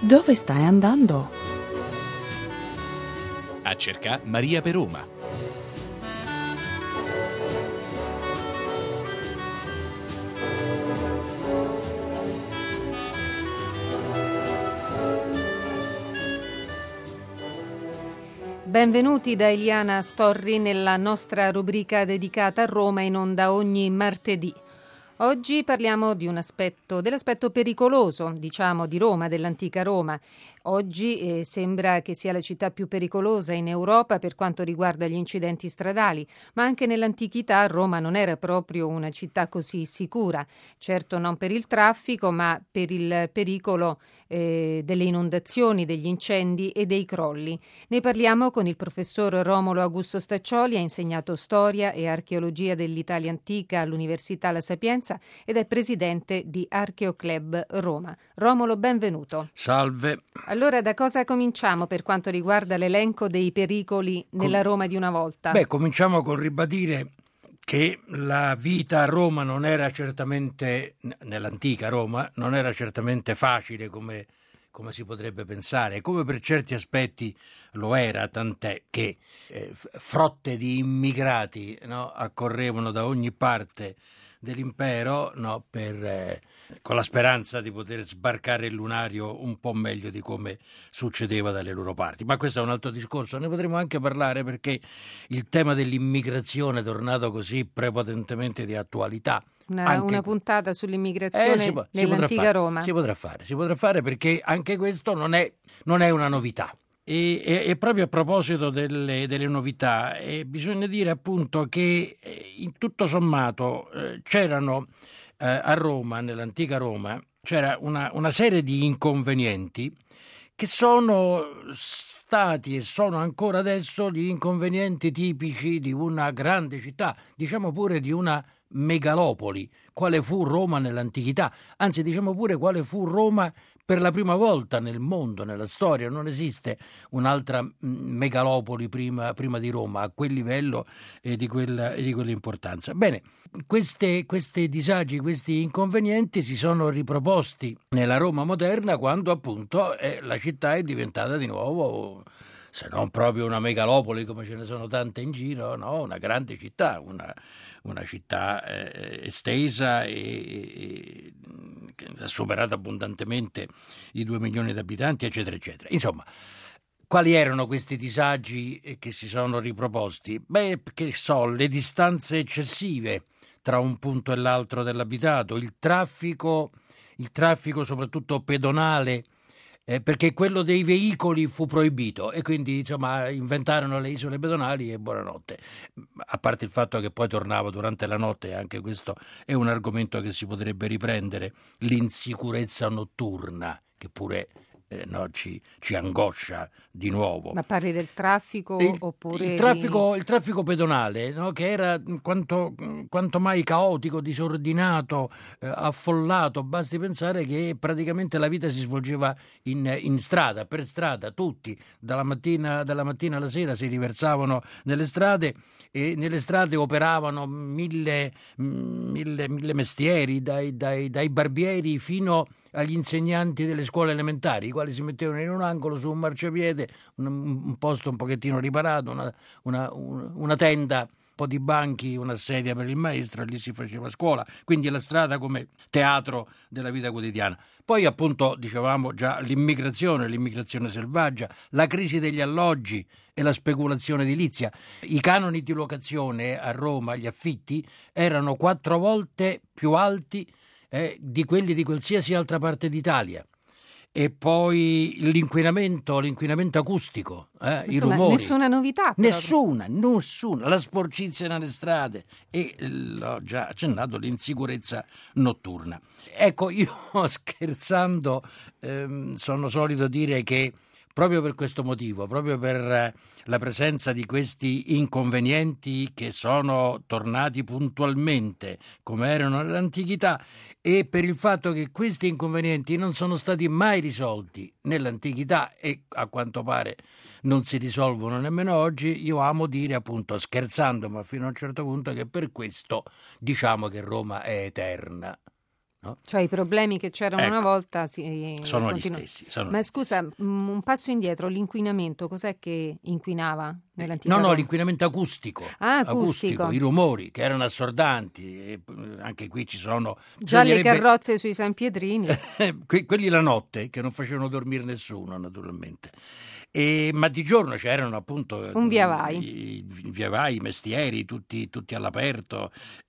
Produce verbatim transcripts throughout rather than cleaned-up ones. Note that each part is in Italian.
Dove stai andando? A cercare Maria per Roma. Benvenuti da Eliana Storri nella nostra rubrica dedicata a Roma, in onda ogni martedì. Oggi parliamo di un aspetto, dell'aspetto pericoloso, diciamo, di Roma, dell'antica Roma. Oggi eh, sembra che sia la città più pericolosa in Europa per quanto riguarda gli incidenti stradali, ma anche nell'antichità Roma non era proprio una città così sicura, certo non per il traffico, ma per il pericolo eh, delle inondazioni, degli incendi e dei crolli. Ne parliamo con il professor Romolo Augusto Staccioli, ha insegnato storia e archeologia dell'Italia antica all'Università La Sapienza ed è presidente di Archeoclub Roma. Romolo, benvenuto. Salve. Allora, da cosa cominciamo per quanto riguarda l'elenco dei pericoli nella Roma di una volta? Beh, cominciamo col ribadire che la vita a Roma non era certamente, nell'antica Roma, non era certamente facile come, come si potrebbe pensare, come per certi aspetti lo era, tant'è che eh, frotte di immigrati, no, accorrevano da ogni parte dell'impero, no, per, eh, con la speranza di poter sbarcare il lunario un po' meglio di come succedeva dalle loro parti. Ma questo è un altro discorso, ne potremo anche parlare perché il tema dell'immigrazione è tornato così prepotentemente di attualità. Una, anche... una puntata sull'immigrazione eh, si può, nell'antica si potrà Roma. Fare, si potrà fare, si potrà fare perché anche questo non è, non è una novità. E, e, e proprio a proposito delle, delle novità, eh, bisogna dire appunto che eh, in tutto sommato eh, c'erano eh, a Roma, nell'antica Roma, c'era una, una serie di inconvenienti che sono stati e sono ancora adesso gli inconvenienti tipici di una grande città, diciamo pure di una megalopoli, quale fu Roma nell'antichità, anzi diciamo pure quale fu Roma per la prima volta nel mondo, nella storia. Non esiste un'altra megalopoli prima, prima di Roma a quel livello e di, quella, e di quell'importanza. Bene, queste, questi disagi, questi inconvenienti si sono riproposti nella Roma moderna quando appunto eh, la città è diventata di nuovo, se non proprio una megalopoli come ce ne sono tante in giro, no, una grande città, una, una città eh, estesa e, e che ha superato abbondantemente i due milioni di abitanti, eccetera, eccetera. Insomma, quali erano questi disagi che si sono riproposti? Beh, che so, le distanze eccessive tra un punto e l'altro dell'abitato, il traffico, il traffico soprattutto pedonale, Eh, perché quello dei veicoli fu proibito e quindi insomma inventarono le isole pedonali e buonanotte, a parte il fatto che poi tornava durante la notte, anche questo è un argomento che si potrebbe riprendere, l'insicurezza notturna che pure eh, no, ci, ci angoscia di nuovo. Ma parli del traffico il, oppure il traffico, di... il traffico pedonale, no, che era quanto, quanto mai caotico, disordinato, eh, affollato. Basti pensare che praticamente la vita si svolgeva in, in strada, per strada, tutti dalla mattina, dalla mattina alla sera si riversavano nelle strade e nelle strade operavano mille, mille, mille mestieri, dai, dai, dai barbieri fino agli insegnanti delle scuole elementari, i quali si mettevano in un angolo su un marciapiede, un, un posto un pochettino riparato, una, una, una tenda, un po' di banchi, una sedia per il maestro, e lì si faceva scuola, quindi la strada come teatro della vita quotidiana. Poi appunto dicevamo già l'immigrazione, l'immigrazione selvaggia, la crisi degli alloggi e la speculazione edilizia. I canoni di locazione a Roma, gli affitti, erano quattro volte più alti Eh, di quelli di qualsiasi altra parte d'Italia. E poi l'inquinamento, l'inquinamento acustico, eh, Insomma, i rumori. Nessuna novità. Proprio. Nessuna, nessuna. La sporcizia nelle strade e, l'ho già accennato, l'insicurezza notturna. Ecco, io scherzando ehm, sono solito dire che proprio per questo motivo, proprio per la presenza di questi inconvenienti che sono tornati puntualmente come erano nell'antichità e per il fatto che questi inconvenienti non sono stati mai risolti nell'antichità e a quanto pare non si risolvono nemmeno oggi, io amo dire appunto scherzando ma fino a un certo punto che per questo diciamo che Roma è eterna. no? Cioè i problemi che c'erano ecco, una volta si sono continu- gli stessi. Sono Ma gli scusa, stessi. un passo indietro, l'inquinamento, cos'è che inquinava nell'antica No, no, Roma? l'inquinamento acustico, Ah, acustico. i rumori che erano assordanti, e anche qui ci sono... Già le bisognerebbe- carrozze sui San Pietrini. Que- quelli la notte, che non facevano dormire nessuno, naturalmente. E, ma di giorno c'erano appunto Un via vai. i, i via vai, i mestieri, tutti, tutti all'aperto,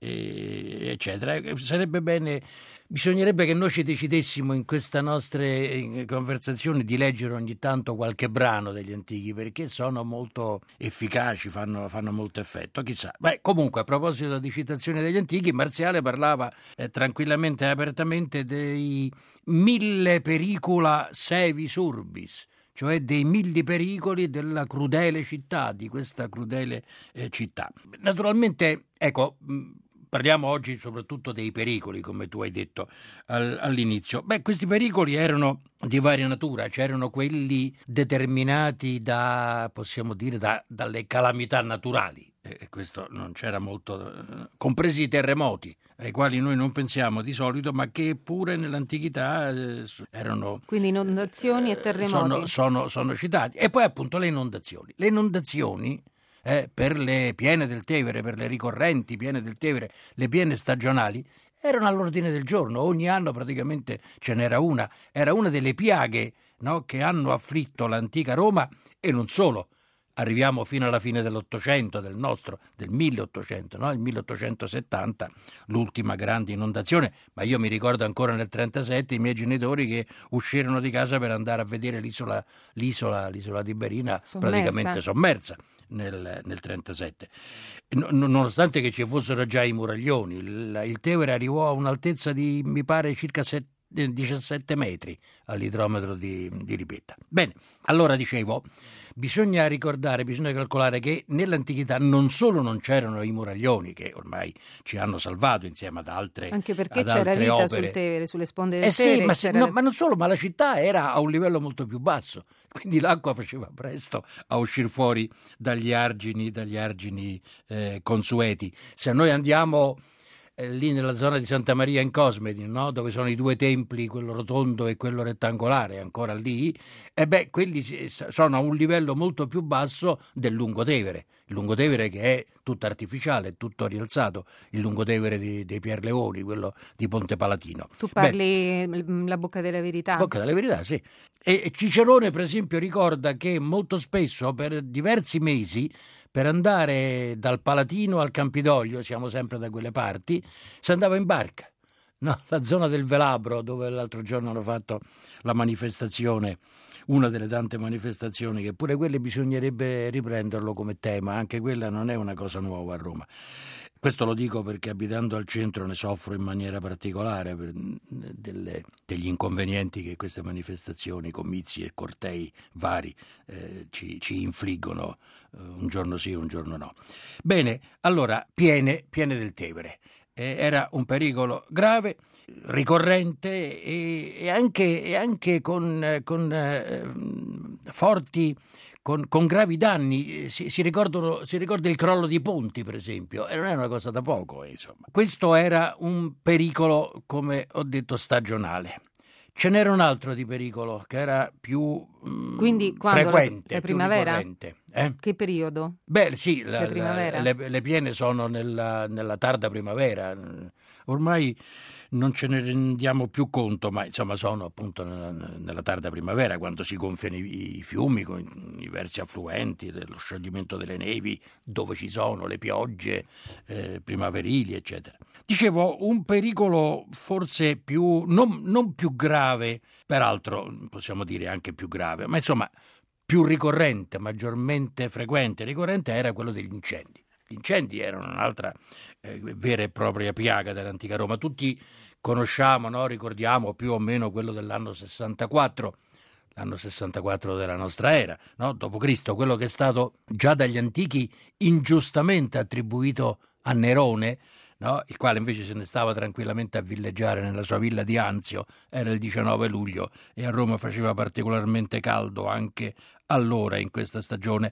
e, eccetera. Sarebbe bene, bisognerebbe che noi ci decidessimo in queste nostre conversazioni di leggere ogni tanto qualche brano degli antichi, perché sono molto efficaci, fanno, fanno molto effetto, chissà. Beh, comunque, a proposito di citazione degli antichi, Marziale parlava eh, tranquillamente e apertamente dei mille pericula sevis urbis, cioè dei mille pericoli della crudele città, di questa crudele eh, città. Naturalmente, ecco, mh, parliamo oggi soprattutto dei pericoli, come tu hai detto al, all'inizio. Beh, questi pericoli erano di varia natura, c'erano quelli determinati da, possiamo dire, da, dalle calamità naturali. E questo non c'era molto, eh, compresi i terremoti, ai quali noi non pensiamo di solito, ma che pure nell'antichità eh, erano... Quindi inondazioni e terremoti. Sono, sono, sono citati. E poi appunto le inondazioni. Le inondazioni eh, per le piene del Tevere, per le ricorrenti piene del Tevere, le piene stagionali, erano all'ordine del giorno. Ogni anno praticamente ce n'era una. Era una delle piaghe, no, che hanno afflitto l'antica Roma, e non solo. Arriviamo fino alla fine dell'Ottocento, del nostro, del milleottocento, no? Il milleottocentosettanta, l'ultima grande inondazione, ma io mi ricordo ancora nel trentasette i miei genitori che uscirono di casa per andare a vedere l'isola, l'isola, l'isola di Berina Sommersa. praticamente sommersa nel, nel trentasette. No, nonostante che ci fossero già i muraglioni, il, il Tevere arrivò a un'altezza di, mi pare, circa sette diciassette metri all'idrometro di, di Ripetta. Bene, allora dicevo, bisogna ricordare, bisogna calcolare che nell'antichità non solo non c'erano i muraglioni, che ormai ci hanno salvato insieme ad altre Anche perché ad c'era altre vita opere. sul Tevere, sulle sponde del Eh sì, Tevere. ma, se- c'era- no, ma non solo, ma la città era a un livello molto più basso, quindi l'acqua faceva presto a uscire fuori dagli argini, dagli argini eh, consueti. Se noi andiamo eh, lì nella zona di Santa Maria in Cosmedi, no? Dove sono i due templi, quello rotondo e quello rettangolare, ancora lì, e beh, quelli si- sono a un livello molto più basso del Lungotevere. Il Lungotevere che è tutto artificiale, tutto rialzato, il Lungotevere di, dei Pierleoni, quello di Ponte Palatino. Tu Beh, parli mm, la bocca della verità. Bocca della verità, sì. E Cicerone, per esempio, ricorda che molto spesso, per diversi mesi, per andare dal Palatino al Campidoglio, siamo sempre da quelle parti, si andava in barca. No, la zona del Velabro, dove l'altro giorno hanno fatto la manifestazione, una delle tante manifestazioni, che pure quelle bisognerebbe riprenderlo come tema, anche quella non è una cosa nuova a Roma. Questo lo dico perché abitando al centro ne soffro in maniera particolare per delle, degli inconvenienti che queste manifestazioni, comizi e cortei vari eh, ci, ci infliggono eh, un giorno sì, un giorno no. Bene, allora, piene, piene del Tevere. Eh, era un pericolo grave, ricorrente e, e anche, e anche con, con eh, forti... Con, con gravi danni. Si, si, ricordano, si ricorda il crollo di ponti, per esempio, e non è una cosa da poco, insomma. Questo era un pericolo, come ho detto, stagionale. Ce n'era un altro di pericolo che era più mh, Quindi, quando frequente, la, la più primavera? ricorrente. Eh? Che periodo? Beh, sì, la, La primavera? la, le, le piene sono nella, nella tarda primavera. Ormai non ce ne rendiamo più conto, ma insomma sono appunto nella, nella tarda primavera, quando si gonfiano i, i fiumi con i diversi affluenti, dello scioglimento delle nevi, dove ci sono le piogge eh, primaverili, eccetera. Dicevo, un pericolo forse più, non, non più grave, peraltro possiamo dire anche più grave, ma insomma più ricorrente, maggiormente frequente e ricorrente, era quello degli incendi. Gli incendi erano un'altra eh, vera e propria piaga dell'antica Roma. Tutti conosciamo, no? Ricordiamo più o meno quello dell'anno sessantaquattro, l'anno sessantaquattro della nostra era, no? dopo Cristo, quello che è stato già dagli antichi ingiustamente attribuito a Nerone, no? Il quale invece se ne stava tranquillamente a villeggiare nella sua villa di Anzio. Era il diciannove luglio e a Roma faceva particolarmente caldo anche allora in questa stagione,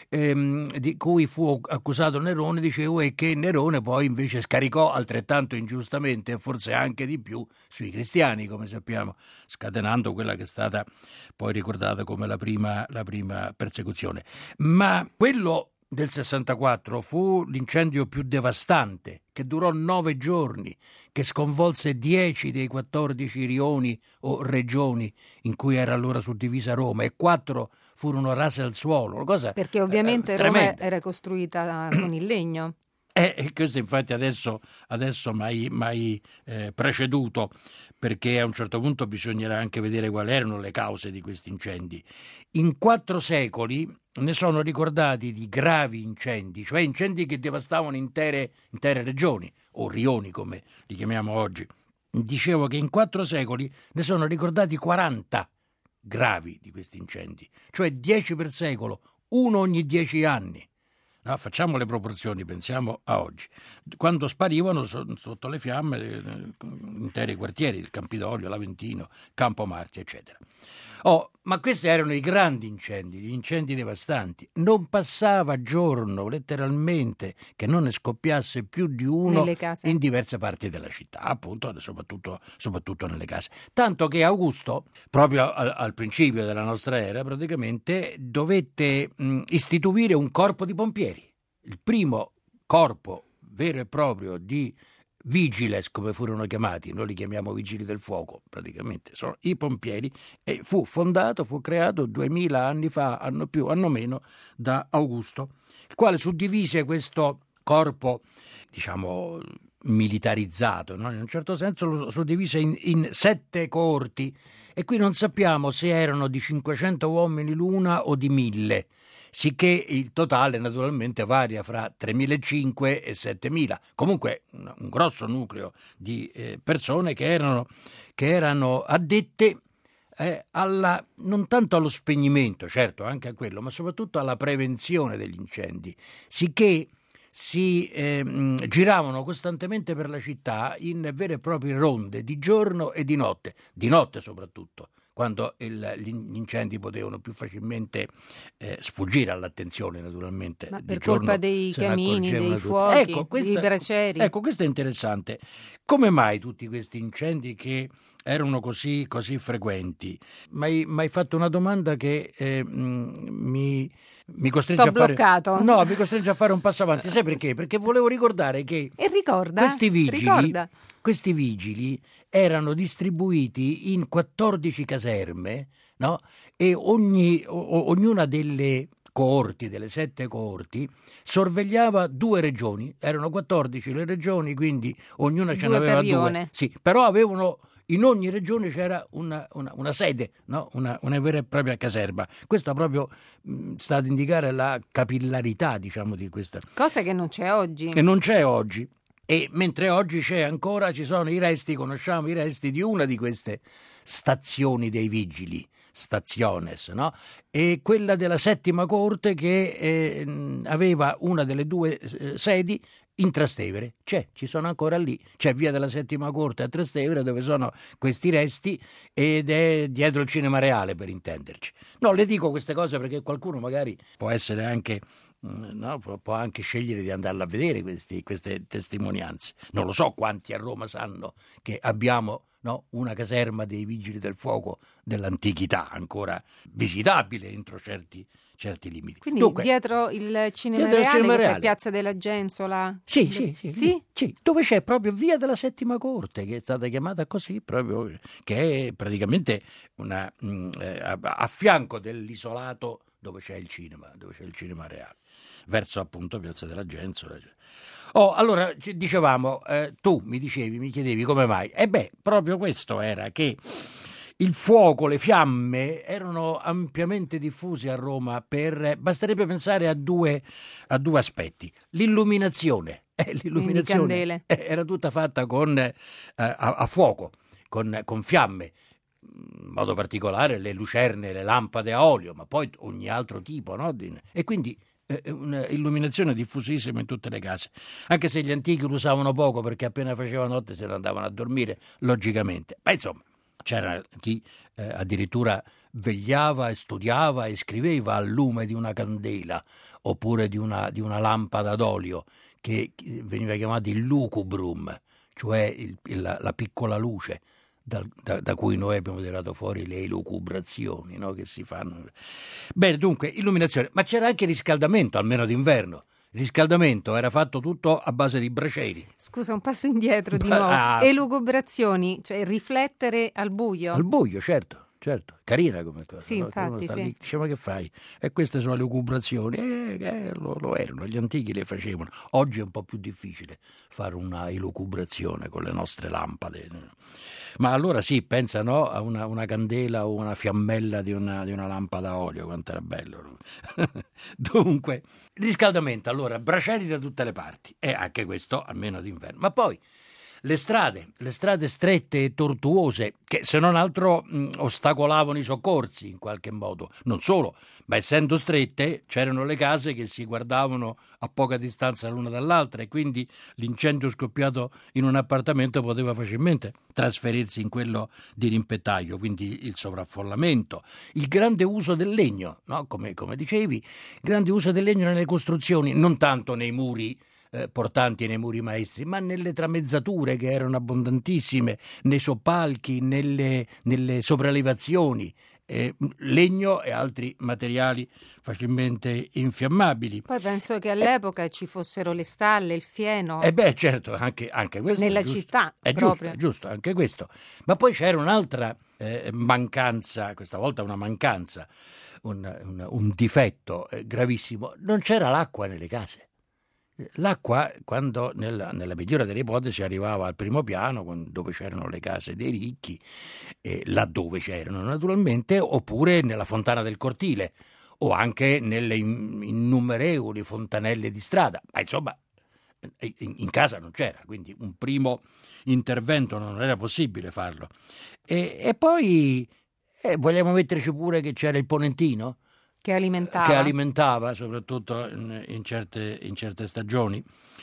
ehm, di cui fu accusato Nerone, dicevo, e che Nerone poi invece scaricò altrettanto ingiustamente e forse anche di più sui cristiani, come sappiamo, scatenando quella che è stata poi ricordata come la prima, la prima persecuzione. Ma quello del sessantaquattro fu l'incendio più devastante, che durò nove giorni, che sconvolse dieci dei quattordici rioni o regioni in cui era allora suddivisa Roma, e quattro furono rase al suolo. Una cosa, perché ovviamente eh, Roma era costruita con il legno. Eh, e questo infatti adesso, adesso mai, mai eh, preceduto, perché a un certo punto bisognerà anche vedere quali erano le cause di questi incendi. In quattro secoli ne sono ricordati di gravi incendi, cioè incendi che devastavano intere, intere regioni, o rioni come li chiamiamo oggi. Dicevo che in quattro secoli ne sono ricordati quaranta gravi di questi incendi, cioè dieci per secolo, uno ogni dieci anni. No, facciamo le proporzioni, pensiamo a oggi. Quando sparivano so- sotto le fiamme eh, interi quartieri, il Campidoglio, l'Aventino, Campo Marti, eccetera. Oh, ma questi erano i grandi incendi, gli incendi devastanti. Non passava giorno, letteralmente, che non ne scoppiasse più di uno in diverse parti della città, appunto, soprattutto, soprattutto nelle case. Tanto che Augusto, proprio al, al principio della nostra era, praticamente dovette mh, istituire un corpo di pompieri. Il primo corpo vero e proprio di vigiles, come furono chiamati, noi li chiamiamo vigili del fuoco, praticamente sono i pompieri, e fu fondato, fu creato duemila anni fa, anno più, anno meno, da Augusto, il quale suddivise questo corpo, diciamo, militarizzato, no? In un certo senso lo suddivise in, in sette coorti, e qui non sappiamo se erano di cinquecento uomini l'una o di mille, sicché il totale naturalmente varia fra tremilacinquecento e settemila, comunque un, un grosso nucleo di eh, persone che erano, che erano addette eh, alla, non tanto allo spegnimento, certo anche a quello, ma soprattutto alla prevenzione degli incendi, sicché si eh, giravano costantemente per la città in vere e proprie ronde di giorno e di notte, di notte soprattutto, quando il, gli incendi potevano più facilmente eh, sfuggire all'attenzione, naturalmente. Ma di per giorno colpa dei camini, dei tutti. fuochi, ecco, questa, dei bracieri. Ecco, questo è interessante. Come mai tutti questi incendi che erano così, così frequenti? Mi hai fatto una domanda che eh, mi... Mi costringe T'ho a fare... bloccato. No, mi costringe a fare un passo avanti. Sai perché? Perché volevo ricordare che e ricorda, questi vigili, ricorda. questi vigili erano distribuiti in quattordici caserme, no? E ogni, o, ognuna delle coorti, delle sette coorti, sorvegliava due regioni. Erano quattordici le regioni, quindi ognuna ce n'aveva due. Sì, però avevano... In ogni regione c'era una, una, una sede, no? una, una vera e propria caserma. Questo proprio mh, sta ad indicare la capillarità, diciamo, di questa. Cosa che non c'è oggi. Che non c'è oggi. E mentre oggi c'è ancora, ci sono i resti, conosciamo i resti di una di queste stazioni dei vigili, staziones, no? E quella della settima corte che eh, aveva una delle due eh, sedi in Trastevere. C'è, ci sono ancora lì, c'è via della Settima Corte a Trastevere dove sono questi resti, ed è dietro il Cinema Reale, per intenderci. No, le dico queste cose perché qualcuno magari può essere anche, no, può anche scegliere di andarla a vedere questi, queste testimonianze. Non lo so quanti a Roma sanno che abbiamo, no, una caserma dei Vigili del Fuoco dell'antichità, ancora visitabile entro certi certi limiti. Quindi Dunque, dietro il Cinema dietro il Reale, Cinema che Reale. c'è Piazza della Gensola? Sì, Do- sì, sì, sì? sì, dove c'è proprio via della Settima Corte, che è stata chiamata così, proprio, che è praticamente una, mh, eh, a, a fianco dell'isolato dove c'è il cinema, dove c'è il Cinema Reale, verso appunto Piazza della Gensola. Oh, allora, dicevamo, eh, tu mi dicevi, mi chiedevi come mai. E beh, proprio questo era, che il fuoco, le fiamme erano ampiamente diffusi a Roma per, basterebbe pensare a due, a due aspetti. L'illuminazione, eh, l'illuminazione candele. era tutta fatta con, eh, a, a fuoco, con, con fiamme, in modo particolare le lucerne, le lampade a olio, ma poi ogni altro tipo, no? E quindi eh, un'illuminazione diffusissima in tutte le case, anche se gli antichi lo usavano poco perché appena faceva notte se ne andavano a dormire, logicamente. Ma insomma, c'era chi eh, addirittura vegliava e studiava e scriveva al lume di una candela oppure di una, di una lampada d'olio, che veniva chiamata il lucubrum, cioè il, il, la piccola luce da, da, da cui noi abbiamo tirato fuori le elucubrazioni, no, che si fanno. Bene, dunque, illuminazione, ma c'era anche riscaldamento, almeno d'inverno. Il riscaldamento era fatto tutto a base di bracieri. Scusa, un passo indietro di nuovo. Ah. Elucubrazioni, cioè riflettere al buio. Al buio, certo. Certo, carina come cosa. Sì, no? infatti, sì. Lì, dice, ma che fai? E queste sono le elucubrazioni. Eh, eh, lo, lo erano, gli antichi le facevano. Oggi è un po' più difficile fare una elucubrazione con le nostre lampade. Ma allora sì, pensa, no, a una, una candela o una fiammella di una, di una lampada a olio, quanto era bello. Dunque, riscaldamento, allora, bracieri da tutte le parti. E anche questo, almeno d'inverno. Ma poi le strade, le strade strette e tortuose, che se non altro mh, ostacolavano i soccorsi in qualche modo. Non solo, ma essendo strette c'erano le case che si guardavano a poca distanza l'una dall'altra e quindi l'incendio scoppiato in un appartamento poteva facilmente trasferirsi in quello di rimpettaio, quindi il sovraffollamento, il grande uso del legno, no? come, come dicevi, il grande uso del legno nelle costruzioni, non tanto nei muri Eh, portanti nei muri maestri, ma nelle tramezzature che erano abbondantissime, nei soppalchi, nelle, nelle sopraelevazioni, eh, legno e altri materiali facilmente infiammabili. Poi penso che all'epoca eh, ci fossero le stalle, il fieno. Eh beh, certo, anche, anche questo. Nella è giusto, città. È proprio. giusto, è giusto, anche questo. Ma poi c'era un'altra eh, mancanza, questa volta una mancanza, un, un, un difetto eh, gravissimo. Non c'era l'acqua nelle case. L'acqua, quando nella, nella migliore delle ipotesi arrivava al primo piano, dove c'erano le case dei ricchi, eh, laddove c'erano naturalmente, oppure nella fontana del cortile, o anche nelle innumerevoli fontanelle di strada. Ma insomma, in, in casa non c'era, quindi un primo intervento non era possibile farlo. E, e poi eh, vogliamo metterci pure che c'era il ponentino, Che alimentava. che alimentava soprattutto in, in, certe, in certe stagioni.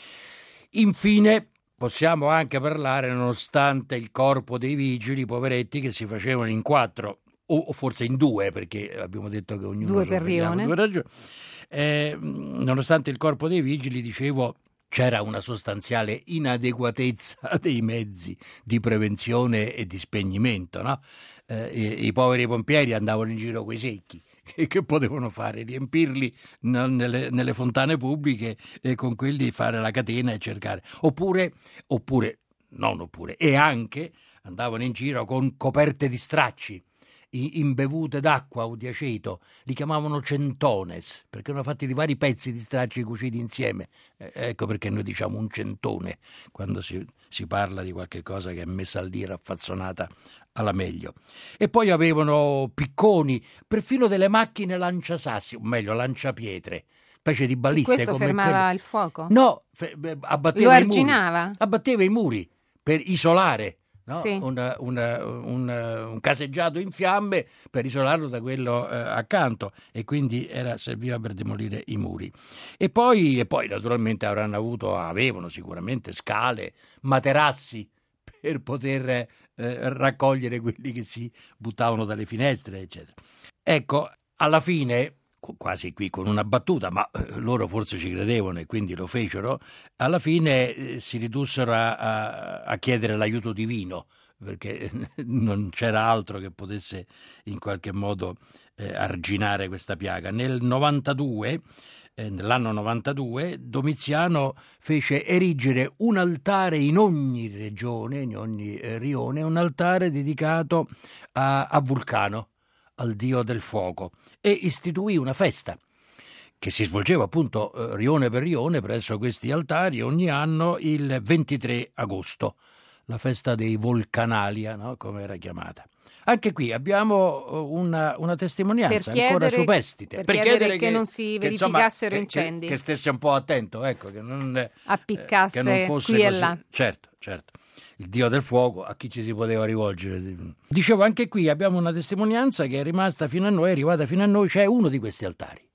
Infine possiamo anche parlare, nonostante il corpo dei vigili, poveretti, che si facevano in quattro o, o forse in due, perché abbiamo detto che ognuno due per rione. Due ragioni. Eh, nonostante il corpo dei vigili, dicevo, c'era una sostanziale inadeguatezza dei mezzi di prevenzione e di spegnimento, no? Eh, i, i poveri pompieri andavano in giro coi secchi. Che potevano fare? Riempirli nelle, nelle fontane pubbliche e con quelli fare la catena e cercare. Oppure, oppure, non oppure, e anche andavano in giro con coperte di stracci, imbevute d'acqua o di aceto, li chiamavano centones, perché erano fatti di vari pezzi di stracci cuciti insieme. Eh, ecco perché noi diciamo un centone, quando si, si parla di qualche cosa che è messa lì raffazzonata alla meglio. E poi avevano picconi, perfino delle macchine lanciasassi, o meglio lanciapietre, specie di baliste. E questo come fermava quelle... il fuoco? No, fe- abbatteva Lo i muri. arginava? Abbatteva i muri per isolare. No? Sì. Una, una, una, un caseggiato in fiamme per isolarlo da quello eh, accanto, e quindi era, serviva per demolire i muri. E poi, e poi naturalmente avranno avuto, avevano sicuramente scale, materassi per poter eh, raccogliere quelli che si buttavano dalle finestre, eccetera. Ecco, alla fine, quasi qui con una battuta, ma loro forse ci credevano e quindi lo fecero, alla fine eh, si ridussero a, a, a chiedere l'aiuto divino, perché non c'era altro che potesse in qualche modo eh, arginare questa piaga. Nel novantadue, eh, nell'anno novantadue, Domiziano fece erigere un altare in ogni regione, in ogni eh, rione, un altare dedicato a, a Vulcano, al dio del fuoco, e istituì una festa che si svolgeva appunto eh, rione per rione presso questi altari ogni anno il ventitré agosto, la festa dei Volcanalia, no? Come era chiamata. Anche qui abbiamo una, una testimonianza chiedere, ancora superstite, per, per chiedere, chiedere che, che non si che, insomma, verificassero che, incendi, che, che stesse un po' attento, ecco, che non appiccasse eh, che non fosse qui così. e là. Certo, certo. Il dio del fuoco, a chi ci si poteva rivolgere? Dicevo, anche qui abbiamo una testimonianza che è rimasta fino a noi, è arrivata fino a noi. C'è uno di questi altari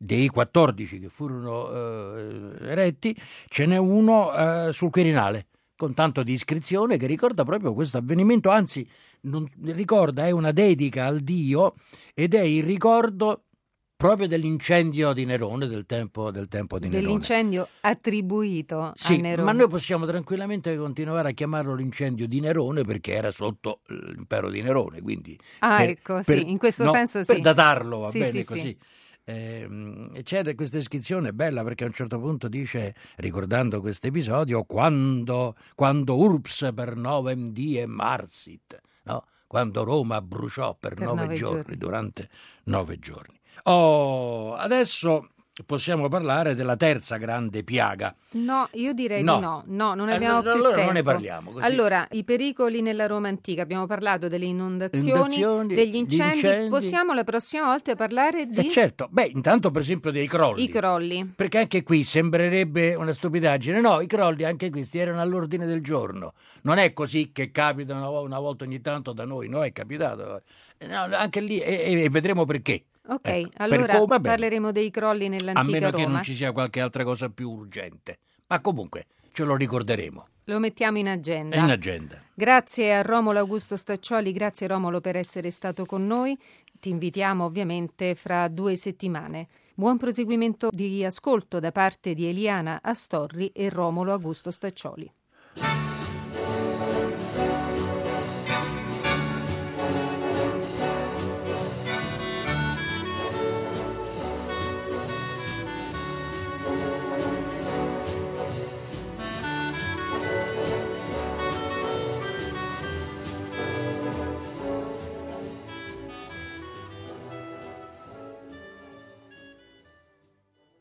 dei quattordici che furono eh, eretti, ce n'è uno eh, sul Quirinale, con tanto di iscrizione, che ricorda proprio questo avvenimento, anzi non, ricorda, è una dedica al Dio ed è il ricordo proprio dell'incendio di Nerone, del tempo, del tempo di Nerone. Dell'incendio attribuito sì, a Nerone. Ma noi possiamo tranquillamente continuare a chiamarlo l'incendio di Nerone perché era sotto l'impero di Nerone, quindi ah, per, ecco, per, sì, in questo no, senso sì. Per datarlo, va sì, bene sì, così. Sì. Eh, c'è questa iscrizione bella perché a un certo punto dice, ricordando questo episodio, quando, quando urps per novem diem marsit, no? Quando Roma bruciò per, per nove, nove giorni, giorni, durante nove giorni. Oh, adesso possiamo parlare della terza grande piaga. No, io direi no. di no, no, non abbiamo allora, più allora tempo. non ne parliamo. Così. Allora, i pericoli nella Roma antica, abbiamo parlato delle inondazioni, inondazioni degli incendi. incendi, possiamo la prossima volta parlare di... Eh certo, beh, intanto per esempio dei crolli. I crolli. Perché anche qui sembrerebbe una stupidaggine, no, i crolli anche questi erano all'ordine del giorno. Non è così che capitano una volta ogni tanto da noi, no, è capitato. No, anche lì, e, e vedremo perché. Ok, ecco, allora come, parleremo dei crolli nell'antica Roma. A meno Roma. che non ci sia qualche altra cosa più urgente. Ma comunque ce lo ricorderemo. Lo mettiamo in agenda. È in agenda. Grazie a Romolo Augusto Staccioli, grazie Romolo per essere stato con noi. Ti invitiamo ovviamente fra due settimane. Buon proseguimento di ascolto da parte di Eliana Astorri e Romolo Augusto Staccioli.